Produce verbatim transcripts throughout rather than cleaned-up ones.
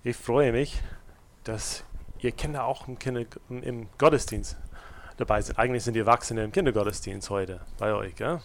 Ich freue mich, dass ihr Kinder auch im, Kinder, im Gottesdienst dabei sind. Eigentlich sind die Erwachsenen im Kindergottesdienst heute bei euch. Gell?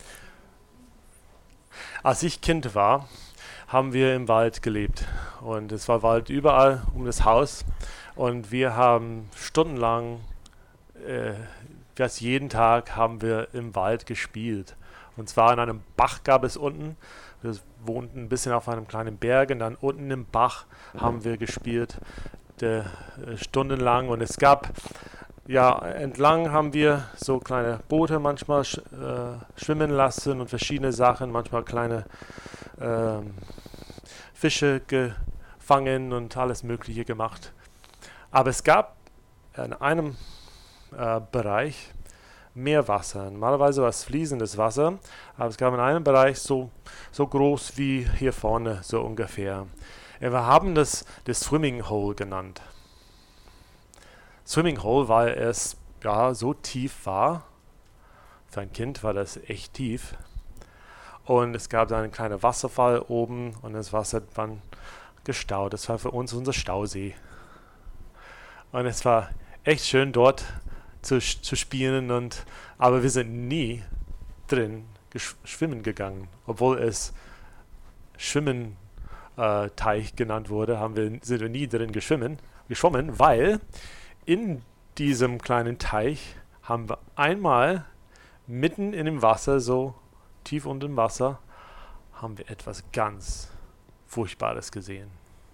Als ich Kind war, haben wir im Wald gelebt. Und es war Wald überall um das Haus. Und wir haben stundenlang, äh, fast jeden Tag, haben wir im Wald gespielt. Und zwar in einem Bach gab es unten. Wir wohnten ein bisschen auf einem kleinen Berg und dann unten im Bach haben wir gespielt, de, äh, stundenlang. Und es gab, ja, entlang haben wir so kleine Boote manchmal sch, äh, schwimmen lassen und verschiedene Sachen, manchmal kleine ähm, Fische gefangen und alles Mögliche gemacht. Aber es gab in einem äh, Bereich Meerwasser. Normalerweise war es fließendes Wasser, aber es gab in einem Bereich so, so groß wie hier vorne, so ungefähr. Wir haben das das Swimming Hole genannt. Swimming Hole, weil es ja so tief war. Für ein Kind war das echt tief. Und es gab da einen kleinen Wasserfall oben und das Wasser war gestaut. Das war für uns unser Stausee. Und es war echt schön dort zu, zu spielen, und aber wir sind nie drin gesch- schwimmen gegangen. Obwohl es Schwimmen äh, Teich genannt wurde, haben wir, sind wir nie drin geschwimmen, geschwommen, weil in diesem kleinen Teich haben wir einmal mitten in dem Wasser, so tief unter dem Wasser, haben wir etwas ganz Furchtbares gesehen.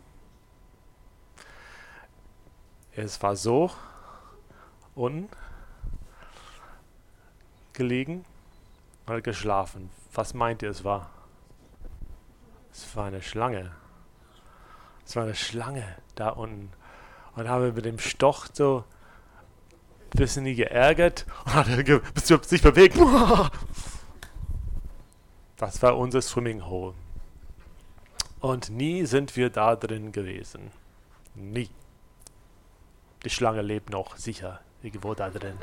Es war so unten gelegen und hat geschlafen. Was meint ihr, es war? Es war eine Schlange. Es war eine Schlange da unten. Und haben wir mit dem Stoch so ein bisschen nie geärgert und hat er ge- sich bewegt. Das war unser Swimming Hole. Und nie sind wir da drin gewesen. Nie. Die Schlange lebt noch, sicher, irgendwo da drin.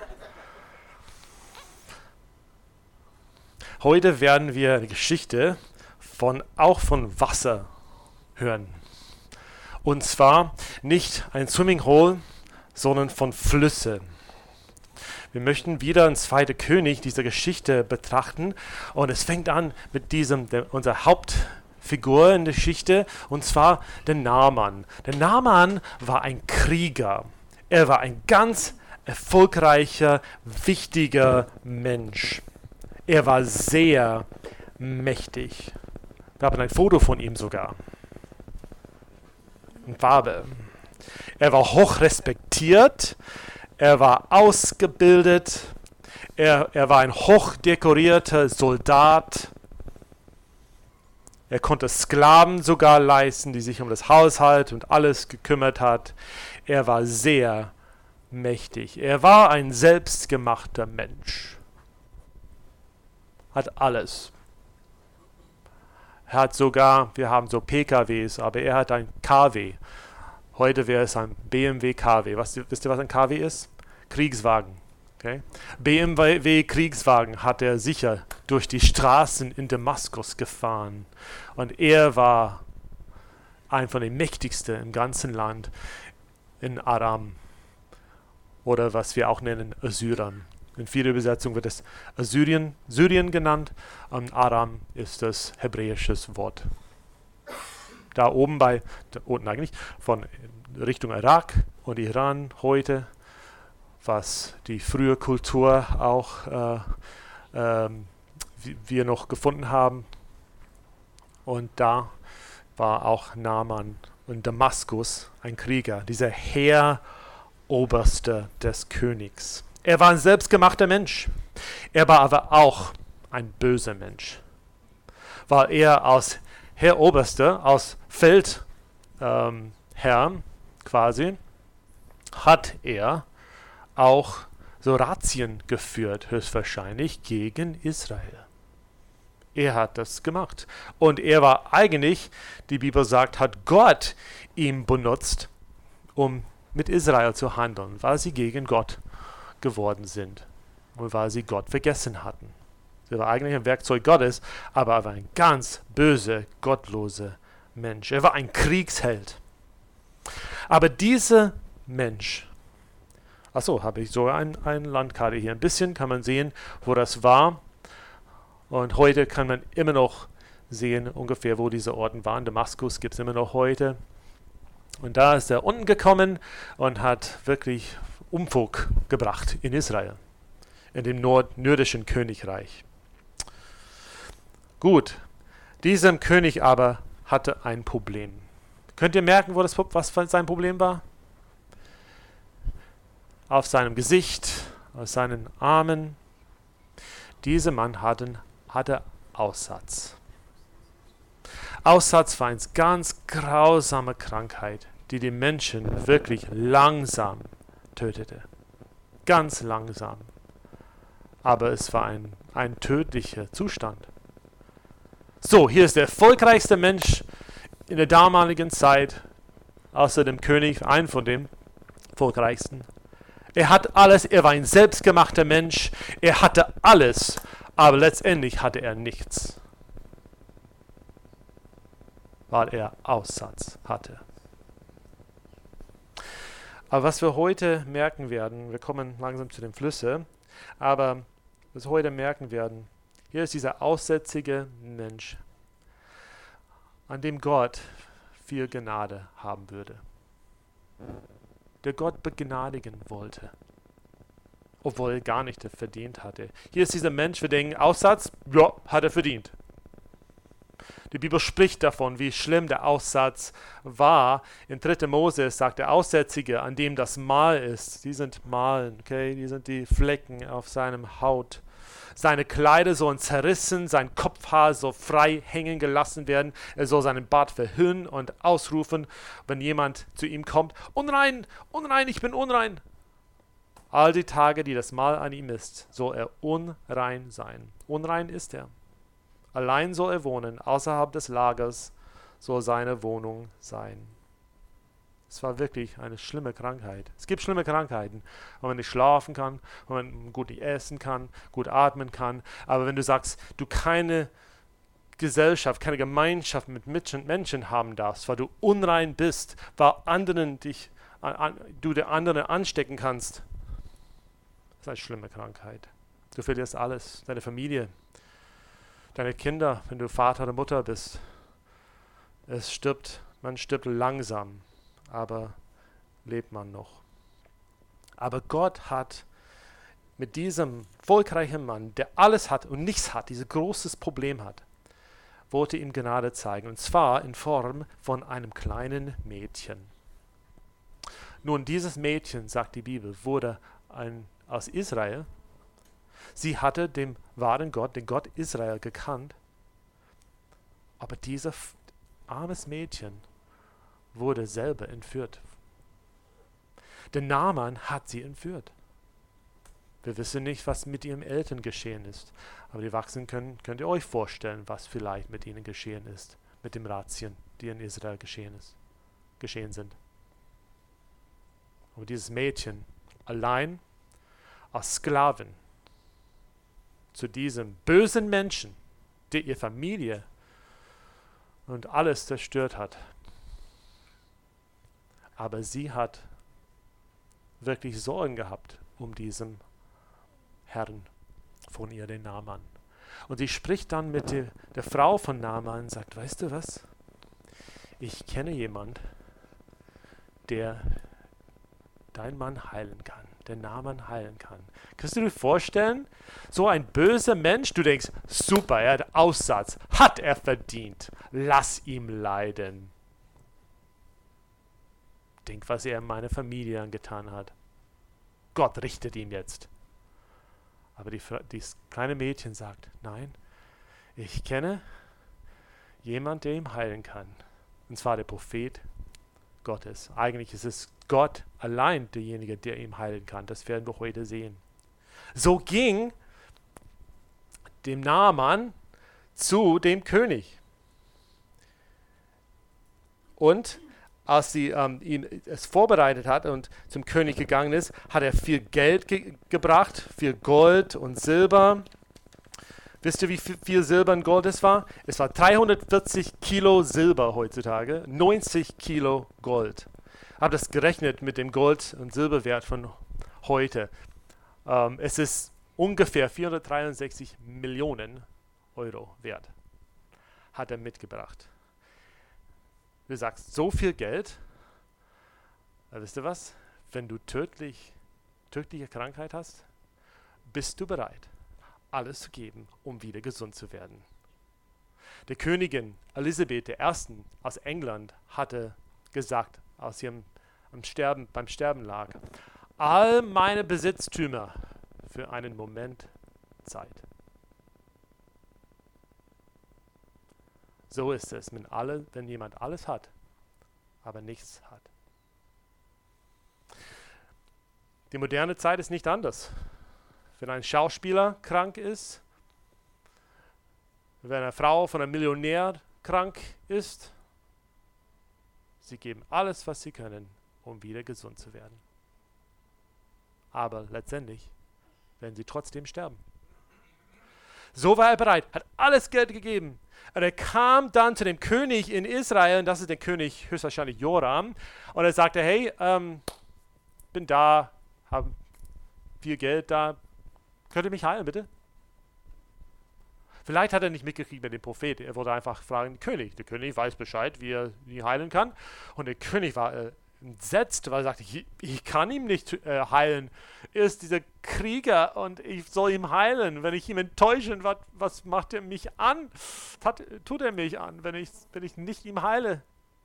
Heute werden wir eine Geschichte von, auch von Wasser hören. Und zwar nicht ein Swimming Hole, sondern von Flüsse. Wir möchten wieder ein zweiter König dieser Geschichte betrachten. Und es fängt an mit diesem, der, unser Hauptfigur in der Geschichte, und zwar der Naaman. Der Naaman war ein Krieger. Er war ein ganz erfolgreicher, wichtiger Mensch. Er war sehr mächtig. Wir haben ein Foto von ihm sogar. In Farbe. Er war hoch respektiert. Er war ausgebildet. Er, er war ein hochdekorierter Soldat. Er konnte Sklaven sogar leisten, die sich um das Haushalt und alles gekümmert hat. Er war sehr mächtig. Er war ein selbstgemachter Mensch. Hat alles. Er hat sogar, wir haben so P K Ws, aber er hat ein K W. Heute wäre es ein B M W K W. Was, wisst ihr, was ein K W ist? Kriegswagen. Okay? B M W Kriegswagen hat er sicher durch die Straßen in Damaskus gefahren. Und er war ein von den mächtigsten im ganzen Land in Aram. Oder was wir auch nennen, Assyrern. In vieler Übersetzung wird es Assyrien, Syrien genannt. Und Aram ist das hebräische Wort. Da oben bei, da unten eigentlich, von Richtung Irak und Iran heute, was die frühe Kultur auch äh, ähm, wir noch gefunden haben. Und da war auch Naaman in Damaskus ein Krieger, dieser Heeroberste des Königs. Er war ein selbstgemachter Mensch. Er war aber auch ein böser Mensch. Weil er als Heeroberste, als Feldherr ähm, quasi, hat er auch so Razzien geführt, höchstwahrscheinlich gegen Israel. Er hat das gemacht. Und er war eigentlich, die Bibel sagt, hat Gott ihn benutzt, um mit Israel zu handeln, weil sie gegen Gott geworden sind und weil sie Gott vergessen hatten. Er war eigentlich ein Werkzeug Gottes, aber er war ein ganz böser, gottloser Mensch. Er war ein Kriegsheld. Aber dieser Mensch, achso, habe ich sogar ein, eine Landkarte hier. Ein bisschen kann man sehen, wo das war. Und heute kann man immer noch sehen, ungefähr, wo diese Orte waren. Damaskus gibt es immer noch heute. Und da ist er unten gekommen und hat wirklich Unfug gebracht in Israel, in dem nord nordischen Königreich. Gut, dieser König aber hatte ein Problem. Könnt ihr merken, wo das, was sein Problem war? Auf seinem Gesicht, auf seinen Armen. Dieser Mann hatte, hatte Aussatz. Aussatz war eine ganz grausame Krankheit, die die Menschen wirklich langsam tötete. Ganz langsam. Aber es war ein, ein tödlicher Zustand. So, hier ist der erfolgreichste Mensch in der damaligen Zeit, außer dem König, ein von den erfolgreichsten. Er hat alles, er war ein selbstgemachter Mensch, er hatte alles, aber letztendlich hatte er nichts, weil er Aussatz hatte. Aber was wir heute merken werden, wir kommen langsam zu den Flüssen, aber was wir heute merken werden, hier ist dieser aussätzige Mensch, an dem Gott viel Gnade haben würde. Der Gott begnadigen wollte, obwohl er gar nicht verdient hatte. Hier ist dieser Mensch, wir denken, Aussatz, ja, hat er verdient. Die Bibel spricht davon, wie schlimm der Aussatz war. In dritter Mose sagt der Aussätzige, an dem das Mal ist, die sind Malen, okay, die sind die Flecken auf seinem Haut. Seine Kleider sollen zerrissen, sein Kopfhaar soll frei hängen gelassen werden. Er soll seinen Bart verhüllen und ausrufen, wenn jemand zu ihm kommt, unrein, unrein, ich bin unrein. All die Tage, die das Mal an ihm ist, soll er unrein sein. Unrein ist er. Allein soll er wohnen, außerhalb des Lagers soll seine Wohnung sein. Es war wirklich eine schlimme Krankheit. Es gibt schlimme Krankheiten, wo man nicht schlafen kann, wo man gut nicht essen kann, gut atmen kann. Aber wenn du sagst, du keine Gesellschaft, keine Gemeinschaft mit Menschen haben darfst, weil du unrein bist, weil anderen dich, an, du der anderen anstecken kannst, das ist eine schlimme Krankheit. Du verlierst alles, deine Familie, deine Kinder, wenn du Vater oder Mutter bist. Es stirbt, man stirbt langsam, aber lebt man noch. Aber Gott hat mit diesem erfolgreichen Mann, der alles hat und nichts hat, dieses großes Problem hat, wollte ihm Gnade zeigen, und zwar in Form von einem kleinen Mädchen. Nun, dieses Mädchen, sagt die Bibel, wurde ein, aus Israel. Sie hatte den wahren Gott, den Gott Israel, gekannt. Aber dieses armes Mädchen wurde selber entführt. Der Naaman hat sie entführt. Wir wissen nicht, was mit ihren Eltern geschehen ist. Aber die Erwachsenen können, könnt ihr euch vorstellen, was vielleicht mit ihnen geschehen ist. Mit den Razzien, die in Israel geschehen, ist, geschehen sind. Und dieses Mädchen allein als Sklavin zu diesem bösen Menschen, der ihre Familie und alles zerstört hat. Aber sie hat wirklich Sorgen gehabt um diesen Herrn von ihr, den Naaman. Und sie spricht dann mit der, der Frau von Naaman und sagt, weißt du was? Ich kenne jemand, der dein Mann heilen kann, der Naaman heilen kann. Kannst du dir vorstellen, so ein böser Mensch, du denkst, super, er hat Aussatz, hat er verdient, lass ihm leiden. Denk, was er meiner Familie angetan hat. Gott richtet ihn jetzt. Aber die, dieses kleine Mädchen sagt, nein, ich kenne jemanden, der ihm heilen kann. Und zwar der Prophet Gottes. Eigentlich ist es Gott allein derjenige, der ihm heilen kann. Das werden wir heute sehen. So ging dem Naaman zu dem König. Und als sie ähm, ihn es vorbereitet hat und zum König gegangen ist, hat er viel Geld ge gebracht, viel Gold und Silber. Wisst ihr, wie viel, viel Silber und Gold es war? Es war dreihundertvierzig Kilo Silber heutzutage, neunzig Kilo Gold. habe das gerechnet mit dem Gold- und Silberwert von heute. Ähm, es ist ungefähr vierhundertdreiundsechzig Millionen Euro wert. Hat er mitgebracht. Du sagst, so viel Geld? Na, wisst ihr was? Wenn du tödlich, tödliche Krankheit hast, bist du bereit, alles zu geben, um wieder gesund zu werden. Die Königin Elisabeth der Erste aus England hatte gesagt, als sie am, am Sterben, beim Sterben lag, all meine Besitztümer für einen Moment Zeit. So ist es, wenn, alle, wenn jemand alles hat, aber nichts hat. Die moderne Zeit ist nicht anders. Wenn ein Schauspieler krank ist, wenn eine Frau von einem Millionär krank ist, sie geben alles, was sie können, um wieder gesund zu werden. Aber letztendlich werden sie trotzdem sterben. So war er bereit, hat alles Geld gegeben. Und er kam dann zu dem König in Israel, und das ist der König höchstwahrscheinlich Joram, und er sagte, hey, ähm, bin da, habe viel Geld da, könnt ihr mich heilen, bitte? Vielleicht hat er nicht mitgekriegt mit dem Prophet. Er wollte einfach fragen, den König. Der König weiß Bescheid, wie er ihn heilen kann. Und der König war äh, entsetzt, weil er sagte, ich, ich kann ihn nicht äh, heilen. Er ist dieser Krieger und ich soll ihn heilen. Wenn ich ihn enttäusche, was, was macht er mich an? Tat, tut er mich an, wenn ich, wenn ich nicht ihm heile?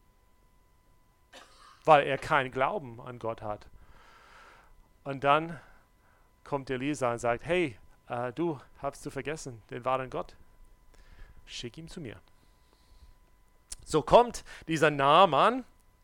Weil er keinen Glauben an Gott hat. Und dann kommt Elisa und sagt, hey, Uh, du, hast du vergessen, den wahren Gott? Schick ihn zu mir. So kommt dieser Naaman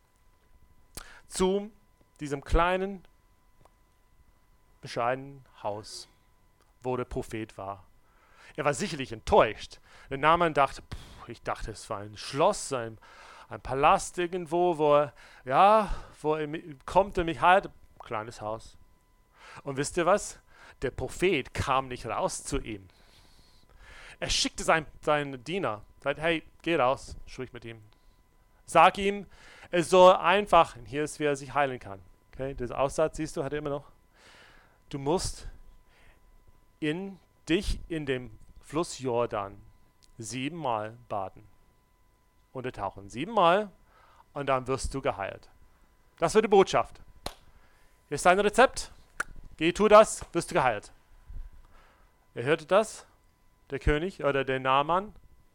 zu diesem kleinen, bescheidenen Haus, wo der Prophet war. Er war sicherlich enttäuscht. Der Naaman dachte, pff, ich dachte, es war ein Schloss, ein, ein Palast irgendwo, wo er, ja, wo er kommt und mich halt, kleines Haus. Und wisst ihr was? Der Prophet kam nicht raus zu ihm. Er schickte seinen, seinen Diener, sagt, hey, geh raus, sprich mit ihm. Sag ihm, er soll einfach, und hier ist, wie er sich heilen kann. Okay, das Aussatz, siehst du, hat er immer noch. Du musst in dich in dem Fluss Jordan siebenmal baden, untertauchen. Siebenmal und dann wirst du geheilt. Das wird die Botschaft. Hier ist dein Rezept. Geh, tu das, wirst du geheilt. Er hörte das, der König oder der Naaman.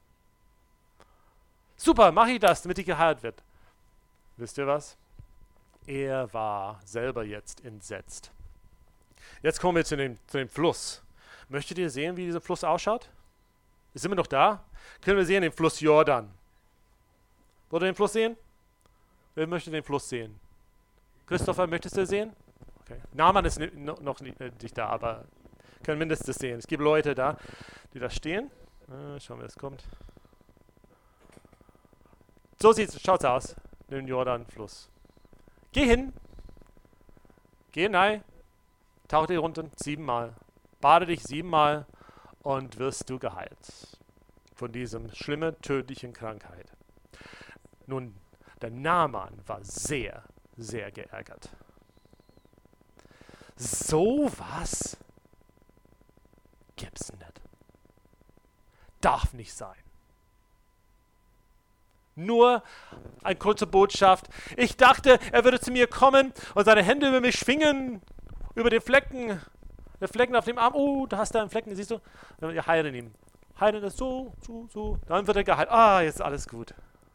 Super, mache ich das, damit ich geheilt wird. Wisst ihr was? Er war selber jetzt entsetzt. Jetzt kommen wir zu dem, zu dem Fluss. Möchtet ihr sehen, wie dieser Fluss ausschaut? Ist immer noch da? Können wir sehen den Fluss Jordan? Wollt ihr den Fluss sehen? Wer möchte den Fluss sehen? Christopher, möchtest du sehen? Okay. Naaman ist noch nicht da, aber können mindestens sehen. Es gibt Leute da, die da stehen. Äh, schauen wir, was kommt. So schaut es aus, den Jordanfluss. Geh hin. Geh hinein. Tauch dich runter siebenmal. Bade dich siebenmal und wirst du geheilt von diesem schlimmen, tödlichen Krankheit. Nun, der Naaman war sehr, sehr geärgert. So was gibt's nicht. Darf nicht sein. Nur eine kurze Botschaft. Ich dachte, er würde zu mir kommen und seine Hände über mich schwingen, über den Flecken, der Flecken auf dem Arm. Oh, da hast du einen Flecken, siehst du? Wir heilen ihn. Heilen das so, so, so. Dann wird er geheilt. Ah, jetzt ist alles gut.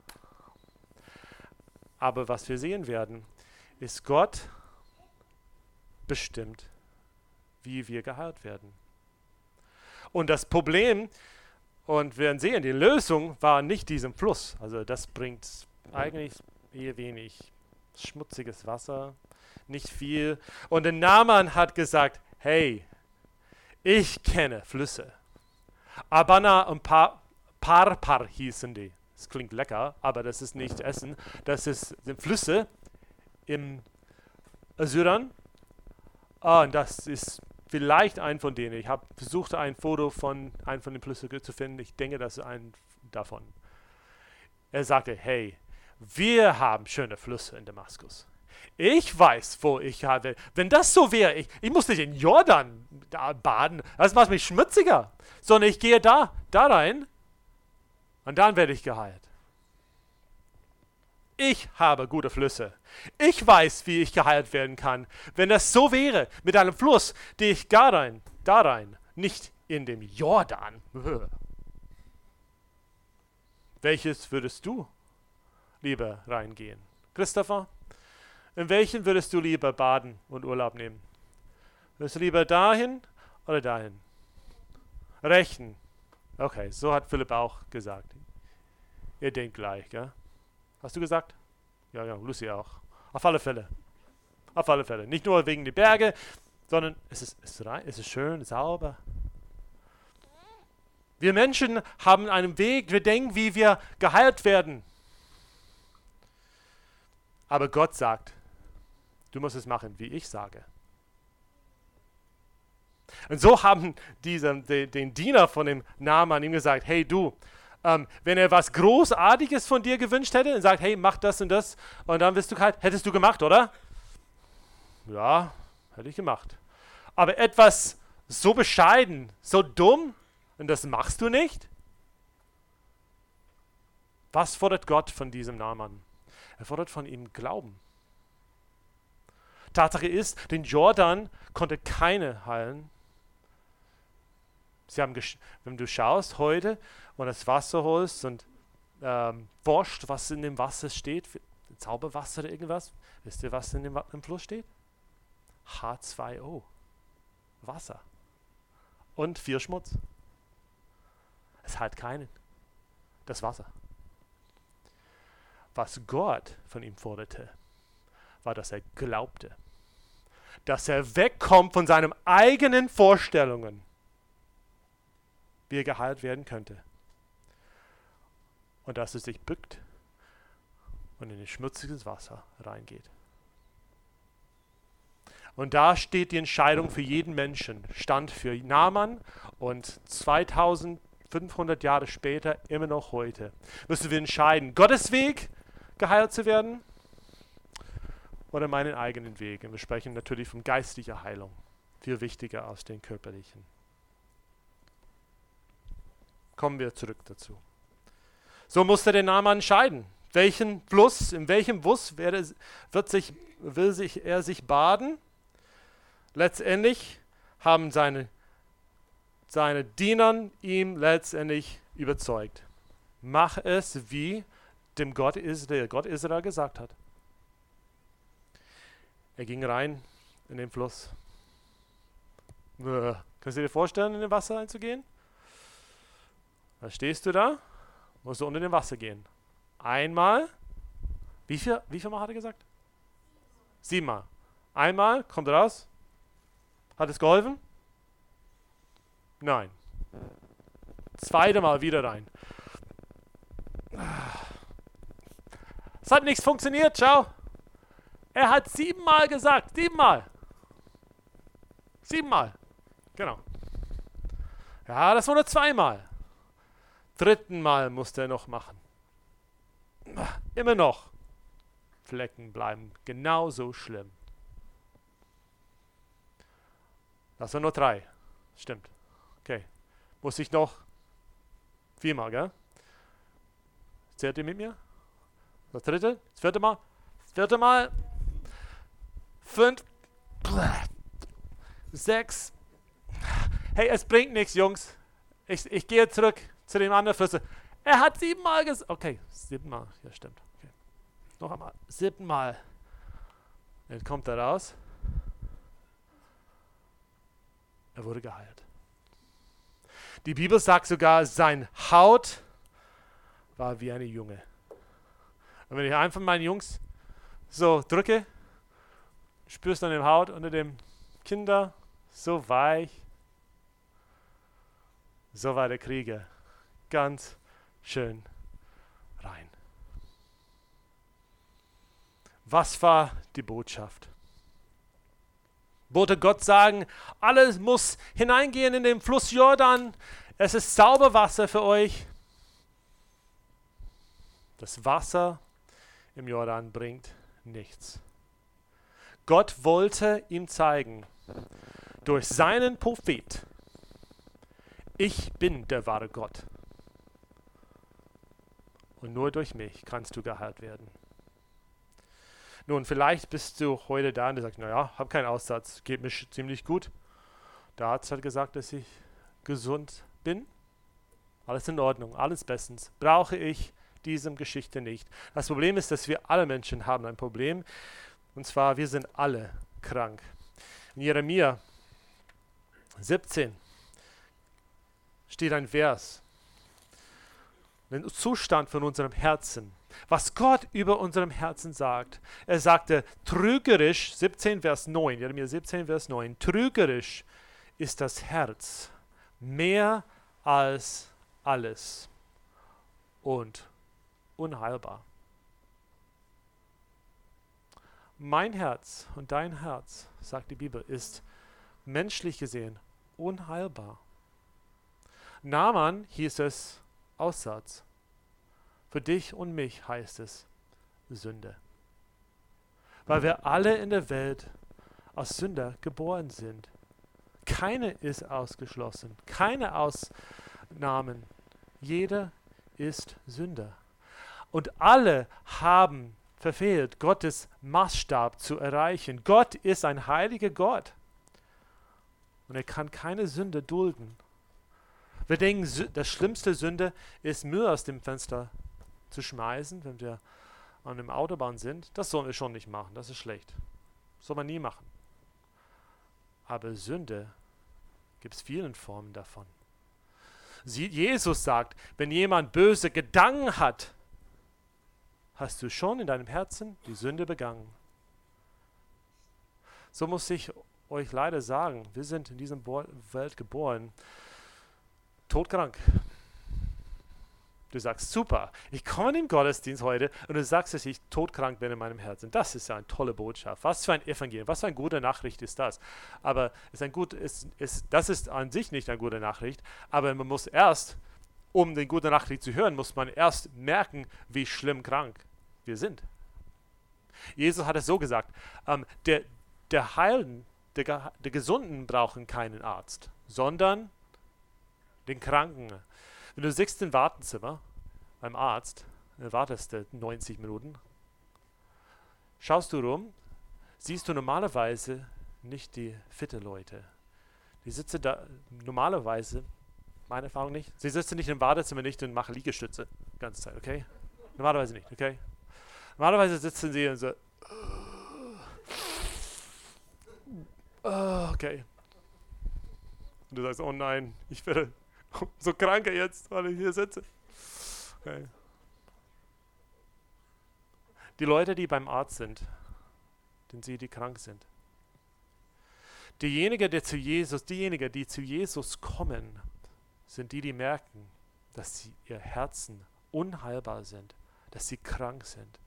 Aber was wir sehen werden, ist Gott bestimmt, wie wir geheilt werden. Und das Problem, und wir werden sehen, die Lösung war nicht diesem Fluss. Also das bringt eigentlich eher wenig schmutziges Wasser, nicht viel. Und der Naaman hat gesagt, hey, ich kenne Flüsse. Abana und pa Parpar hießen die. Das klingt lecker, aber das ist nicht Essen. Das ist die Flüsse im Assyrern. Ah, und das ist vielleicht ein von denen. Ich habe versucht, ein Foto von einem von den Flüssen zu finden. Ich denke, das ist ein davon. Er sagte, hey, wir haben schöne Flüsse in Damaskus. Ich weiß, wo ich habe. Wenn das so wäre, ich, ich muss nicht in Jordan da baden, das macht mich schmutziger, sondern ich gehe da, da rein und dann werde ich geheilt. Ich habe gute Flüsse. Ich weiß, wie ich geheilt werden kann. Wenn das so wäre, mit einem Fluss, gehe ich da rein, da rein, nicht in dem Jordan. Welches würdest du lieber reingehen? Christopher, in welchen würdest du lieber baden und Urlaub nehmen? Würdest du lieber dahin oder dahin? Rechten. Okay, so hat Philipp auch gesagt. Ihr denkt gleich, gell? Hast du gesagt? Ja, ja, Lucy auch. Auf alle Fälle. Auf alle Fälle. Nicht nur wegen der Berge, sondern es ist, es ist, rein, es ist schön, sauber. Wir Menschen haben einen Weg, wir denken, wie wir geheilt werden. Aber Gott sagt, du musst es machen, wie ich sage. Und so haben diese, de, den Diener von dem Naaman ihm gesagt, hey du, ähm, wenn er was Großartiges von dir gewünscht hätte und sagt, hey, mach das und das und dann wirst du kalt, hättest du gemacht, oder? Ja, hätte ich gemacht. Aber etwas so bescheiden, so dumm und das machst du nicht? Was fordert Gott von diesem Naaman? Er fordert von ihm Glauben. Tatsache ist, den Jordan konnte keine heilen. Sie haben, wenn du schaust heute und das Wasser holst und ähm, forscht, was in dem Wasser steht, Zauberwasser oder irgendwas, wisst ihr, was in dem, im Fluss steht? H zwei O, Wasser und viel Schmutz. Es hat keinen, das Wasser. Was Gott von ihm forderte, war, dass er glaubte, dass er wegkommt von seinen eigenen Vorstellungen, wie er geheilt werden könnte. Und dass er sich bückt und in ein schmutziges Wasser reingeht. Und da steht die Entscheidung für jeden Menschen, stand für Naaman und zweitausendfünfhundert Jahre später, immer noch heute, müssen wir entscheiden, Gottes Weg geheilt zu werden oder meinen eigenen Weg. Und wir sprechen natürlich von geistlicher Heilung, viel wichtiger als den körperlichen. Kommen wir zurück dazu. So musste der Naaman entscheiden, welchen Fluss, in welchem Fluss werde, wird sich, will sich, er sich baden. Letztendlich haben seine, seine Diener ihm letztendlich überzeugt. Mach es, wie dem Gott Israel, Gott Israel gesagt hat. Er ging rein in den Fluss. Kannst du dir vorstellen, in das Wasser einzugehen? Da stehst du da, musst du unter dem Wasser gehen. Einmal, wie viel, wie viel Mal hat er gesagt? Siebenmal. Einmal, kommt raus. Hat es geholfen? Nein. Zweite Mal wieder rein. Es hat nichts funktioniert, ciao. Er hat siebenmal gesagt, siebenmal. Siebenmal, genau. Ja, das war nur zweimal. Dritten Mal musste er noch machen. Immer noch. Flecken bleiben genauso schlimm. Das waren nur drei. Stimmt. Okay. Muss ich noch viermal, gell? Zählt ihr mit mir? Das dritte? Das vierte Mal? Das vierte Mal? Fünf? Sechs? Hey, es bringt nichts, Jungs. Ich, ich gehe zurück zu dem anderen Fluss. Er hat siebenmal gesagt. Okay, siebenmal. Ja, stimmt. Okay. Noch einmal. Siebenmal. Jetzt kommt er raus. Er wurde geheilt. Die Bibel sagt sogar, sein Haut war wie eine Junge. Und wenn ich einen von meinen Jungs so drücke, spürst du an dem Haut unter dem Kinder so weich. So war der Krieger. Ganz schön rein. Was war die Botschaft? Wollte Gott sagen, alles muss hineingehen in den Fluss Jordan. Es ist Sauberwasser für euch. Das Wasser im Jordan bringt nichts. Gott wollte ihm zeigen, durch seinen Prophet, ich bin der wahre Gott. Und nur durch mich kannst du geheilt werden. Nun, vielleicht bist du heute da und du sagst, naja, habe keinen Aussatz, geht mir ziemlich gut. Der Arzt hat gesagt, dass ich gesund bin. Alles in Ordnung, alles bestens. Brauche ich diese Geschichte nicht. Das Problem ist, dass wir alle Menschen haben ein Problem. Und zwar, wir sind alle krank. In Jeremia siebzehn steht ein Vers. Den Zustand von unserem Herzen. Was Gott über unserem Herzen sagt. Er sagte, trügerisch, siebzehn Vers neun, Jeremia siebzehn Vers neun, trügerisch ist das Herz mehr als alles und unheilbar. Mein Herz und dein Herz, sagt die Bibel, ist menschlich gesehen unheilbar. Naaman hieß es Aussatz. Für dich und mich heißt es Sünde. Weil wir alle in der Welt als Sünder geboren sind. Keine ist ausgeschlossen. Keine Ausnahmen. Jeder ist Sünder. Und alle haben verfehlt, Gottes Maßstab zu erreichen. Gott ist ein heiliger Gott. Und er kann keine Sünde dulden. Wir denken, das schlimmste Sünde ist, Müll aus dem Fenster zu schmeißen, wenn wir an der Autobahn sind. Das sollen wir schon nicht machen, das ist schlecht. Das soll man nie machen. Aber Sünde gibt es vielen Formen davon. Sie, Jesus sagt, wenn jemand böse Gedanken hat, hast du schon in deinem Herzen die Sünde begangen. So muss ich euch leider sagen, wir sind in dieser Welt geboren, todkrank. Du sagst, super, ich komme in den Gottesdienst heute und du sagst, dass ich todkrank bin in meinem Herzen. Das ist ja eine tolle Botschaft. Was für ein Evangelium, was für eine gute Nachricht ist das. Aber ist ein gut, ist, ist, das ist an sich nicht eine gute Nachricht, aber man muss erst, um die gute Nachricht zu hören, muss man erst merken, wie schlimm krank wir sind. Jesus hat es so gesagt, ähm, der, der Heilen, der, der Gesunden brauchen keinen Arzt, sondern den Kranken. Wenn du sitzt im Wartezimmer beim Arzt, dann wartest du neunzig Minuten, schaust du rum, siehst du normalerweise nicht die fitte Leute. Die sitzen da normalerweise, meine Erfahrung nicht, sie sitzen nicht im Wartezimmer nicht und machen Liegestütze die ganze Zeit, okay? Normalerweise nicht, okay? Normalerweise sitzen sie und so, oh, okay. Und du sagst, oh nein, ich werde so krank jetzt, weil ich hier sitze. Okay. Die Leute, die beim Arzt sind, sind sie, die krank sind. Diejenigen, die zu Jesus, diejenigen, die zu Jesus kommen, sind die, die merken, dass sie ihr Herzen unheilbar sind, dass sie krank sind.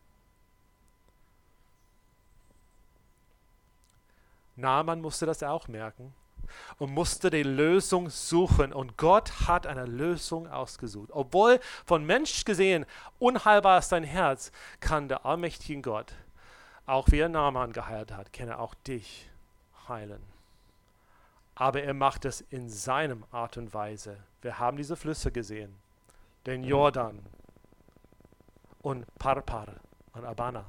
Naaman musste das auch merken und musste die Lösung suchen. Und Gott hat eine Lösung ausgesucht. Obwohl von Mensch gesehen unheilbar ist dein Herz, kann der allmächtige Gott, auch wie er Naaman geheilt hat, kann er auch dich heilen. Aber er macht es in seinem Art und Weise. Wir haben diese Flüsse gesehen. Den Jordan und Parpar und Abana.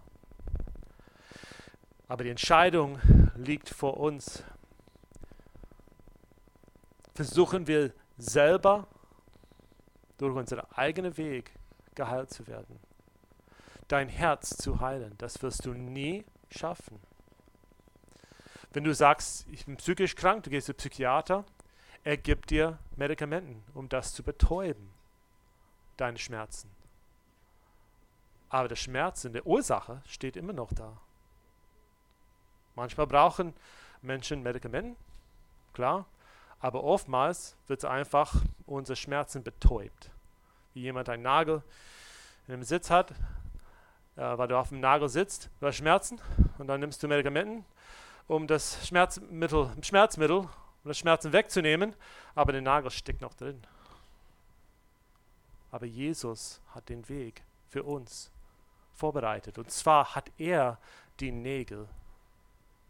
Aber die Entscheidung liegt vor uns. Versuchen wir selber durch unseren eigenen Weg geheilt zu werden. Dein Herz zu heilen, das wirst du nie schaffen. Wenn du sagst, ich bin psychisch krank, du gehst zum Psychiater, er gibt dir Medikamenten, um das zu betäuben, deine Schmerzen. Aber der Schmerz in der Ursache steht immer noch da. Manchmal brauchen Menschen Medikamenten, klar, aber oftmals wird es einfach unsere Schmerzen betäubt. Wie jemand einen Nagel in einem Sitz hat, äh, weil du auf dem Nagel sitzt, du hast Schmerzen und dann nimmst du Medikamenten, um das Schmerzmittel, Schmerzmittel, um das Schmerzen wegzunehmen, aber der Nagel steckt noch drin. Aber Jesus hat den Weg für uns vorbereitet. Und zwar hat er die Nägel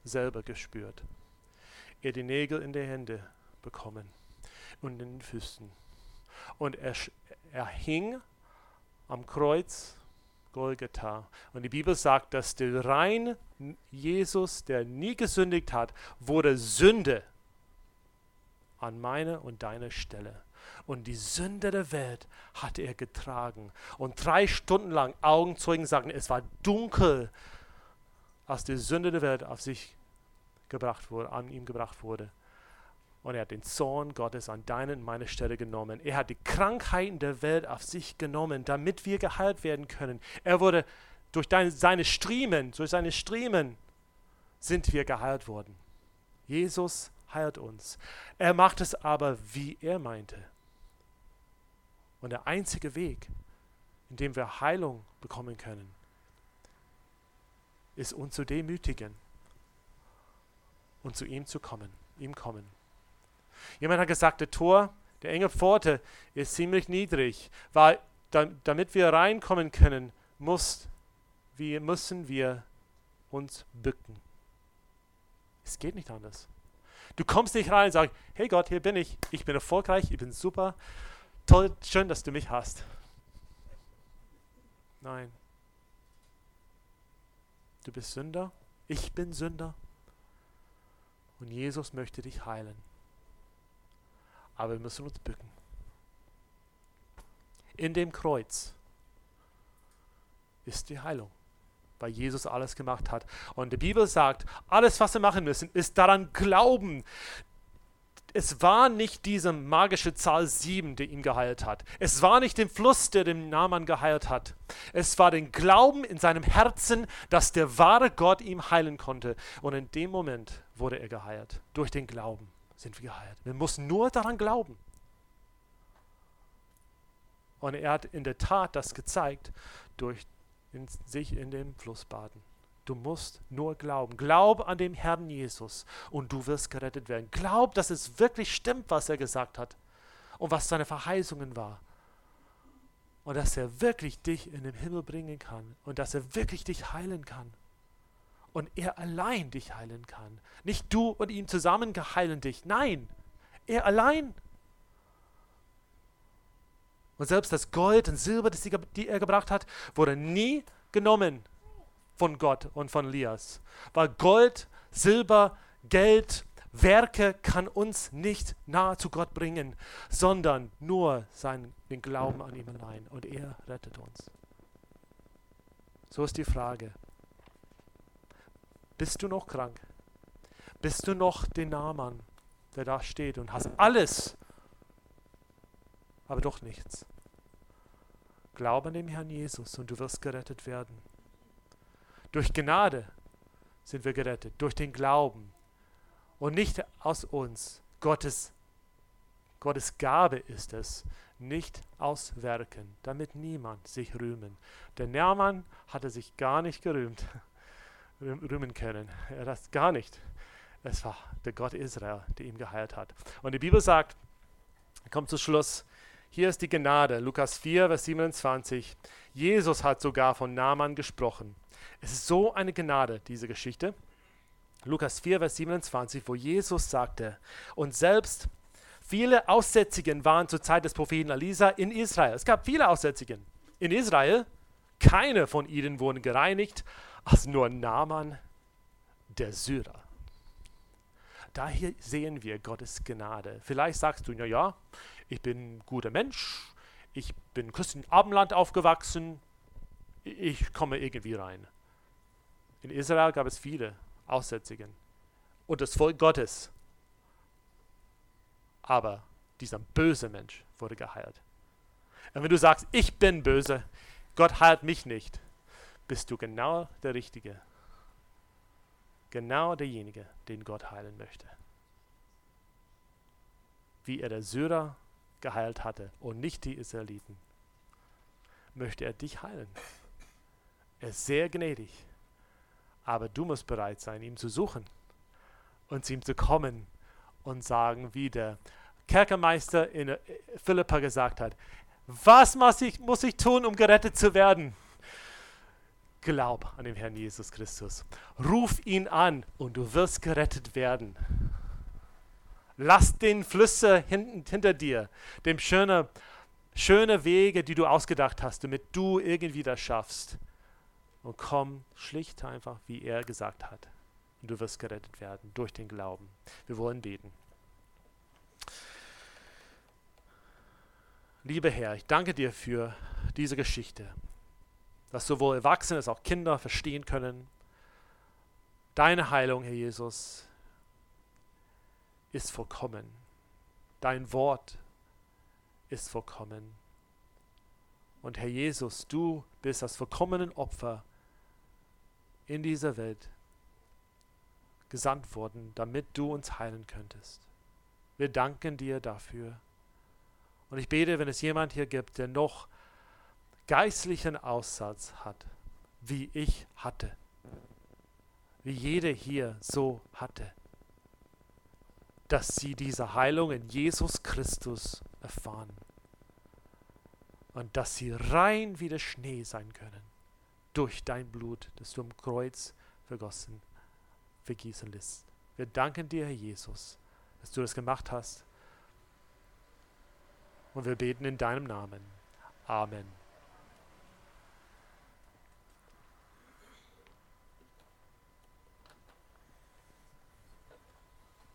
selber gespürt. Er hat die Nägel in die Hände bekommen und in den Füßen. Und er, er hing am Kreuz Golgatha. Und die Bibel sagt, dass der rein Jesus, der nie gesündigt hat, wurde Sünde an meine und deine Stelle. Und die Sünde der Welt hat er getragen. Und drei Stunden lang Augenzeugen sagen, es war dunkel, als die Sünde der Welt auf sich gebracht wurde, an ihm gebracht wurde. Und er hat den Zorn Gottes an deine und meine Stelle genommen. Er hat die Krankheiten der Welt auf sich genommen, damit wir geheilt werden können. Er wurde durch deine, seine Striemen, durch seine Striemen sind wir geheilt worden. Jesus heilt uns. Er macht es aber, wie er meinte. Und der einzige Weg, in dem wir Heilung bekommen können, ist uns zu demütigen und zu ihm zu kommen, ihm kommen. Jemand hat gesagt, der Tor, der enge Pforte ist ziemlich niedrig, weil da, damit wir reinkommen können, muss, wir, müssen wir uns bücken. Es geht nicht anders. Du kommst nicht rein und sagst, hey Gott, hier bin ich, ich bin erfolgreich, ich bin super, toll, schön, dass du mich hast. Nein. Du bist Sünder, ich bin Sünder und Jesus möchte dich heilen. Aber wir müssen uns bücken. In dem Kreuz ist die Heilung, weil Jesus alles gemacht hat. Und die Bibel sagt, alles, was wir machen müssen, ist daran glauben. Es war nicht diese magische Zahl sieben, die ihn geheilt hat. Es war nicht der Fluss, der den Naaman geheilt hat. Es war den Glauben in seinem Herzen, dass der wahre Gott ihn heilen konnte. Und in dem Moment wurde er geheilt. Durch den Glauben sind wir geheilt. Wir müssen nur daran glauben. Und er hat in der Tat das gezeigt, durch in, sich in dem Fluss baden. Du musst nur glauben. Glaub an den Herrn Jesus und du wirst gerettet werden. Glaub, dass es wirklich stimmt, was er gesagt hat und was seine Verheißungen war. Und dass er wirklich dich in den Himmel bringen kann und dass er wirklich dich heilen kann. Und er allein dich heilen kann. Nicht du und ihm zusammen heilen dich. Nein, er allein. Und selbst das Gold und Silber, das die er gebracht hat, wurde nie genommen von Gott und von Elias. Weil Gold, Silber, Geld, Werke kann uns nicht nahe zu Gott bringen, sondern nur seinen, den Glauben an ihm allein. Und er rettet uns. So ist die Frage. Bist du noch krank? Bist du noch der Naaman, der da steht und hast alles, aber doch nichts? Glaube an den Herrn Jesus und du wirst gerettet werden. Durch Gnade sind wir gerettet, durch den Glauben und nicht aus uns. Gottes, Gottes Gabe ist es, nicht aus Werken, damit niemand sich rühmen. Der Naaman hatte sich gar nicht gerühmt. rühmen können. Er das gar nicht. Es war der Gott Israel, der ihn geheilt hat. Und die Bibel sagt, kommt zu Schluss, hier ist die Gnade, Lukas vier, Vers siebenundzwanzig. Jesus hat sogar von Naaman gesprochen. Es ist so eine Gnade, diese Geschichte. Lukas vier, Vers siebenundzwanzig, wo Jesus sagte, und selbst viele Aussätzigen waren zur Zeit des Propheten Elisa in Israel. Es gab viele Aussätzigen in Israel. Keine von ihnen wurden gereinigt, als nur Naaman, der Syrer. Daher sehen wir Gottes Gnade. Vielleicht sagst du, na ja, ich bin ein guter Mensch, ich bin im christlichen Abendland aufgewachsen, ich komme irgendwie rein. In Israel gab es viele Aussätzigen und das Volk Gottes. Aber dieser böse Mensch wurde geheilt. Und wenn du sagst, ich bin böse, Gott heilt mich nicht, bist du genau der Richtige. Genau derjenige, den Gott heilen möchte. Wie er der Syrer geheilt hatte und nicht die Israeliten, möchte er dich heilen. Er ist sehr gnädig, aber du musst bereit sein, ihm zu suchen und zu ihm zu kommen und sagen, wie der Kerkermeister in Philippa gesagt hat, was muss ich, muss ich tun, um gerettet zu werden? Glaub an den Herrn Jesus Christus. Ruf ihn an und du wirst gerettet werden. Lass den Flüsse hinten, hinter dir, dem schöne, schöne Wege, die du ausgedacht hast, damit du irgendwie das schaffst. Und komm schlicht einfach, wie er gesagt hat. Und du wirst gerettet werden durch den Glauben. Wir wollen beten. Lieber Herr, ich danke dir für diese Geschichte, dass sowohl Erwachsene als auch Kinder verstehen können. Deine Heilung, Herr Jesus, ist vollkommen. Dein Wort ist vollkommen. Und Herr Jesus, du bist das vollkommene Opfer in dieser Welt gesandt worden, damit du uns heilen könntest. Wir danken dir dafür. Und ich bete, wenn es jemand hier gibt, der noch geistlichen Aussatz hat, wie ich hatte, wie jeder hier so hatte, dass sie diese Heilung in Jesus Christus erfahren und dass sie rein wie der Schnee sein können durch dein Blut, das du am Kreuz vergossen, vergießen lässt. Wir danken dir, Herr Jesus, dass du das gemacht hast und wir beten in deinem Namen. Amen.